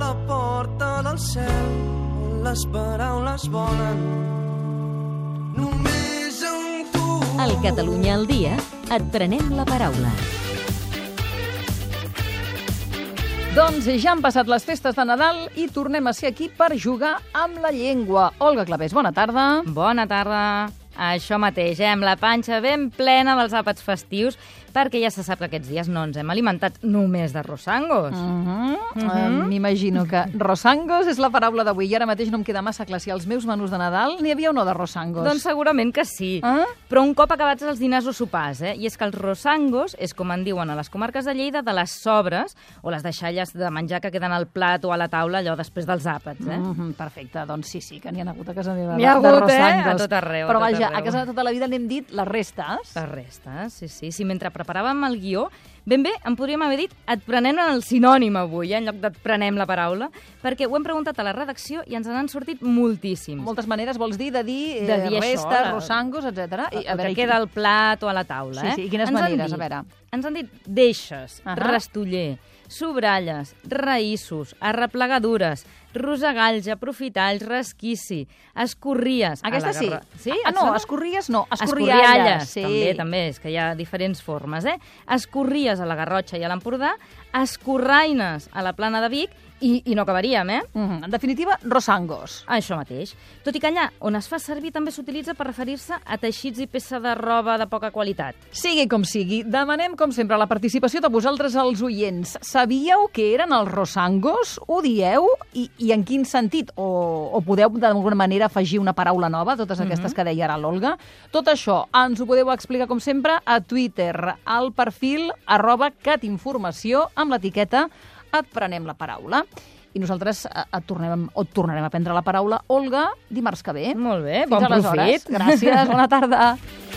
la porta del cel on les paraules volen. Només amb tu. Al Catalunya al dia et prenem la paraula. Doncs ja han passat les festes de Nadal i tornem a ser aquí per jugar amb la llengua. Olga Clavés, bona tarda. Bona tarda. Això mateix, amb la panxa ben plena dels àpats festius, perquè ja se sap que aquests dies no ens hem alimentat només de rosangos. M'imagino que rosangos és la paraula d'avui i ara mateix no em queda massa clar si als meus menús de Nadal n'hi havia o no de rosangos. Doncs segurament que sí, però un cop acabats els dinars o sopars, I és que els rosangos és, com en diuen a les comarques de Lleida, de les sobres o les deixalles de menjar que queden al plat o a la taula allò després dels àpats, Perfecte, doncs sí, que n'hi ha hagut a casa meva N'hi ha hagut, rosangos. A tot arreu. Però a tot vaja, arreu. a casa de tota la vida n'hem dit les restes. Les restes, sí. Si mentre preparàvem el guió, ben bé, em podríem haver dit et prenem el sinònim avui, en lloc d'et prenem la paraula, perquè ho hem preguntat a la redacció i ens n'han sortit moltíssims. Moltes maneres vols dir de dir, De dir restes, això, rosangos, etc. El que queda al plat o a la taula, Sí, i quines Ens han maneres, dit- a veure? Ens han dit deixes, Ahà. rastoller, sobralles, raïssos, arreplegadures, rosegalls, aprofitalls, resquici, escorries... Aquesta sí. Sí? Ah, et no, sona? escorries no, Escorrialles, escorrialles. Sí. també, és que hi ha diferents formes, Escorries a la Garrotxa i a l'Empordà, escorraines a la Plana de Vic, i no acabaríem, En definitiva, rosangos. Això mateix. Tot i que allà on es fa servir també s'utilitza per referir-se a teixits i peça de roba de poca qualitat. Sigui com sigui, demanem, com sempre, la participació de vosaltres, els oients. Sabíeu què eren els rosangos? Ho dieu? I en quin sentit? O podeu, d'alguna manera, afegir una paraula nova, totes aquestes que deia ara l'Olga? Tot això ens ho podeu explicar, com sempre, a Twitter, al perfil @catinformació, amb l'etiqueta et prenem la paraula. I nosaltres et tornarem a prendre la paraula, Olga, dimarts que ve. Molt bé, Fins bon aleshores. profit. Gràcies, bona tarda.